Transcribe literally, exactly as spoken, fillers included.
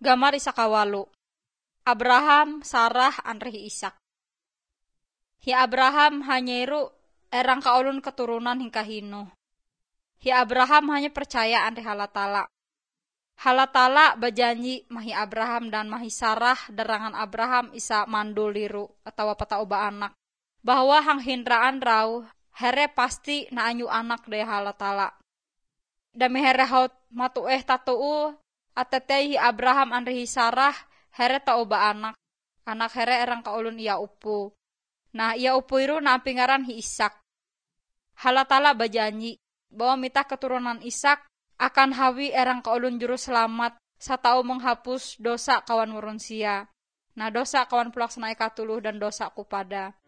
Gamar isakawalu. Abraham, Sarah, anrehi Ishak. Hi Abraham hanyeru erang kaulun keturunan hingga hino. Hi Abraham hanya percaya anre halatala. Halatala bajanji mahi Abraham dan mahi Sarah derangan Abraham isa mandul liru atau pata uba anak. Bahwa hang hindraan rau here pasti naanyu anak daya halatala. Dami here haut matu eh tatuu atetei Abraham anrehi Sarah here ta uba anak. Anak here erang kaulun ia upu. Nah ia upu iru nampingaran hi Ishak. Halatala bajanji bahwa mita keturunan Ishak akan hawi erang kaulun juru selamat satau menghapus dosa kawan murunsia. Nah dosa kawan pulaksana ikatuluh dan dosa kupada.